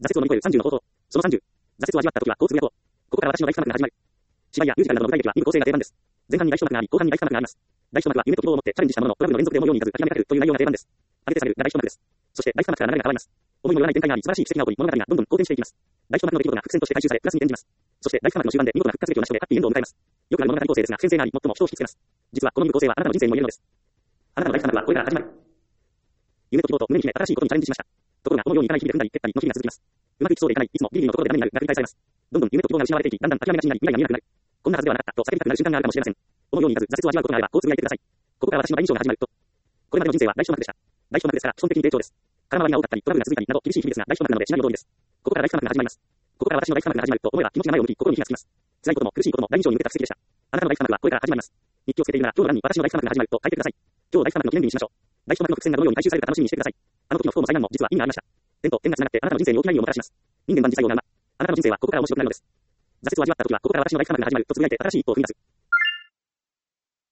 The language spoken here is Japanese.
挫折を乗り越える30の方法。その30。挫折を味わった時はこうつぶやこう。ここから私の大ヒット幕が始まる。芝居やミュージカルなどの舞台劇は見る構成が定番です。前半に大ヒット幕があり、後半に大ヒット幕があります。大ヒット幕は夢と希望を持ってチャレンジしたもののトラブルの連続で思うようにいかず諦めかけるという内容が定番です。上げて下げるが大ヒット幕です。そして大ヒット幕から流れが変わります。思いもよらない展開があり素晴らしい奇跡が起こり物語がどんどん好転していきます。大ヒット幕の出来事が伏線として回収されプラスに転じます。そして大ヒット幕の終盤で見事な復活劇を成し遂げハッピーエンドを迎えます。よくある物語構成ですが不先生があり最も人を引きつけます。実はこの見る構成はあなたの人生にも言えるのです。あなたの大ヒット幕はこれから始まる。夢と希望と胸に秘め新しいことにチャレンジしました。ところが思うようにいかない日々で踏んだり蹴ったりの日々が続きます。うまくいきそうでいかない、いつもギリギリのところでダメになるが繰り返されます。どんどん夢と希望が失われていき、だんだん諦めがちになり未来が見えなくなる。こんなはずではなかったと叫びたくなる瞬間があるかもしれません。思うようにいかず挫折を味わうことがあればこうつぶやいてください。ここから私の大印象が始まると。これまでの人生は大ヒット幕でした。大ヒット幕ですから基本的に低調です。空回りが多かったりトラブルが続いたりなど厳しい日々ですが大ヒット幕なのでシナリオ通りです。ここから大ヒット幕が始まります。ここから私の大ヒット幕が始まると思えば気持ちが前を向き心に火がつきます。辛いことも苦しいことも大以上に受けた奇跡でした。あなたの大ヒット幕はこれから始まります。日記をつけているなら今日の欄に私の大ヒット幕が始まると書いてください。今日大ヒット幕の記念日にしましょう。大ヒット幕の伏線がどのように回収されるか楽しみにしてください。あの時の不幸も災難も実は意味がありました。点と点が繋がってあなたの人生に大きな意味をもたらします。人間万事最後の山。あなたの人生はここから面白くなるのです。挫折を味わった時はここから私の大ヒット幕が始まるとつぶやいて新しい一歩を踏み出す。